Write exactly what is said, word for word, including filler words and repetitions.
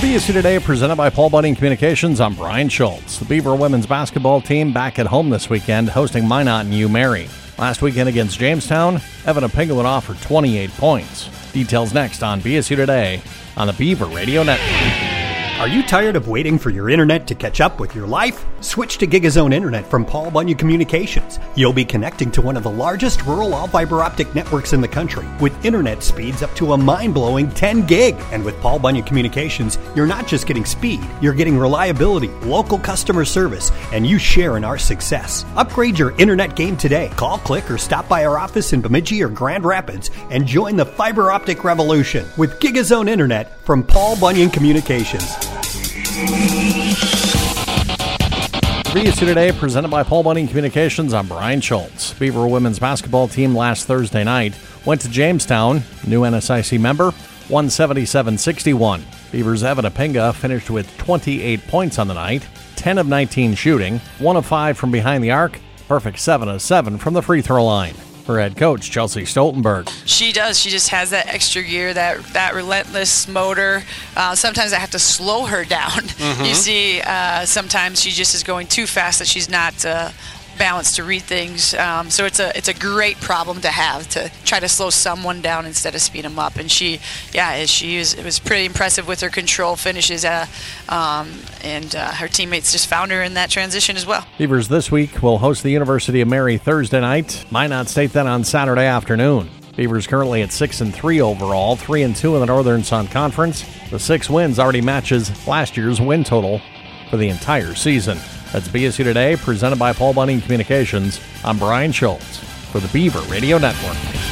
B S U Today, presented by Paul Bunyan Communications. I'm Brian Schultz. The Beaver women's basketball team back at home this weekend, hosting Minot and U-Mary. Last weekend against Jamestown, Evan Apinga went off for twenty-eight points. Details next on B S U Today on the Beaver Radio Network. Are you tired of waiting for your internet to catch up with your life? Switch to GigaZone Internet from Paul Bunyan Communications. You'll be connecting to one of the largest rural all-fiber optic networks in the country with internet speeds up to a mind-blowing ten gig. And with Paul Bunyan Communications, you're not just getting speed, you're getting reliability, local customer service, and you share in our success. Upgrade your internet game today. Call, click, or stop by our office in Bemidji or Grand Rapids and join the fiber optic revolution with GigaZone Internet from Paul Bunyan Communications. B S U Today, presented by Paul Bunyan Communications. I'm Brian Schultz. Beaver women's basketball team last Thursday night went to Jamestown, new N S I C member, one seventy-seven sixty-one. Beavers' Evan Apinga finished with twenty-eight points on the night, ten of nineteen shooting, one of five from behind the arc, perfect seven of seven from the free throw line. Her head coach, Chelsea Stoltenberg. She does. She just has that extra gear, that that relentless motor. Uh, sometimes I have to slow her down. Mm-hmm. You see, uh, sometimes she just is going too fast that she's not uh, balanced to read things. Um, so it's a it's a great problem to have, to try to slow someone down instead of speed them up. And she, yeah, she was, it was pretty impressive with her control finishes. Uh, um, and uh, her teammates just found her in that transition as well. Beavers this week will host the University of Mary Thursday night. Minot State then on Saturday afternoon. Beavers currently at six and three overall, three and two in the Northern Sun Conference. The six wins already matches last year's win total for the entire season. That's B S U Today, presented by Paul Bunyan Communications. I'm Brian Schultz for the Beaver Radio Network.